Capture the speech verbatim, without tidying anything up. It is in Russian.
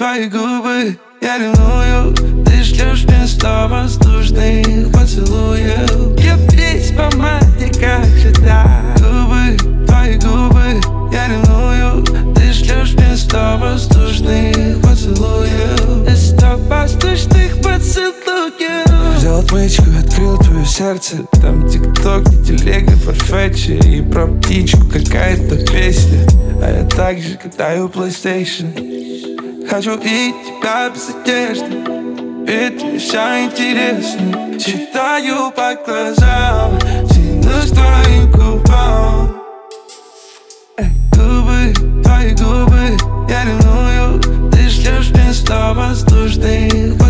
твои губы я ревную. Ты шлешь мне сто воздушных поцелуев. Я весь в помаде, как всегда. Губы, твои губы я ревную. Ты шлешь мне сто воздушных поцелуев. Сто воздушных поцелуев. Взял отмычку, открыл твое сердце. Там тикток, не телега, фарфетчи. И про птичку какая-то песня. А я так же катаю PlayStation. Хочу видеть тебя без одежды, ведь мне все интересно. Читаю по глазам, тянусь к твоим губам. Эй, губы, твои губы я ревную. Ты шлешь мне сто воздушных